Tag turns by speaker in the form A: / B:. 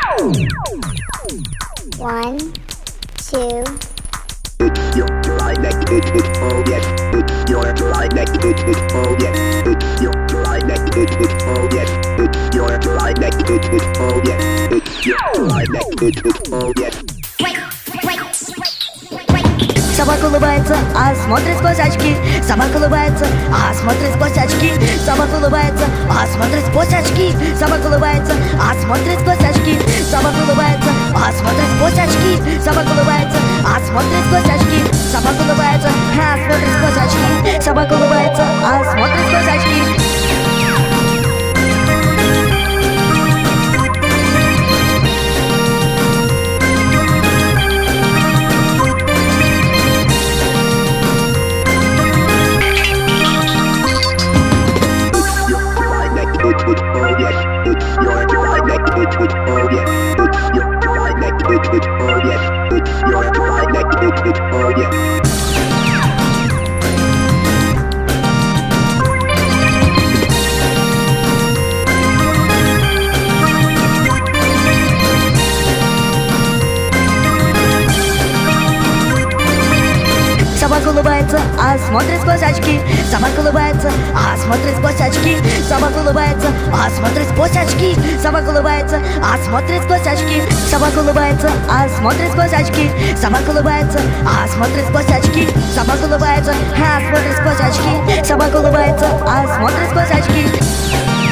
A: One, two.
B: You're right next to it, oh yes. You're right next to it, oh yes. You're right next to it, oh yes. You're right next to it, oh yes. You're right next to it, oh yes.
C: Собака улыбается, а смотрит сквозь очки. Собака улыбается, а смотрит сквозь очки. Собака улыбается, а смотрит сквозь очки. Собака улыбается, а смотрит сквозь очки. Собака улыбается, а смотрит сквозь очки. Собака улыбается, а смотрит сквозь очки. Собака улыбается, а смотрит сквозь очки. Собака улыбается, а смотрит сквозь очки.
B: Oh yes, you're right next to it, oh yes. You're right next to it, oh yes. You're right next to it, oh yes.
C: Собака улыбается, а смотрит сквозь очки. Собака улыбается, а смотрит сквозь очки. Собака улыбается, а смотрит сквозь очки. Собака улыбается, а смотрит сквозь очки. Собака улыбается, а смотрит сквозь очки. Собака улыбается, а смотрит сквозь очки. Собака улыбается, а смотрит сквозь очки. Собака улыбается, а смотрит сквозь очки.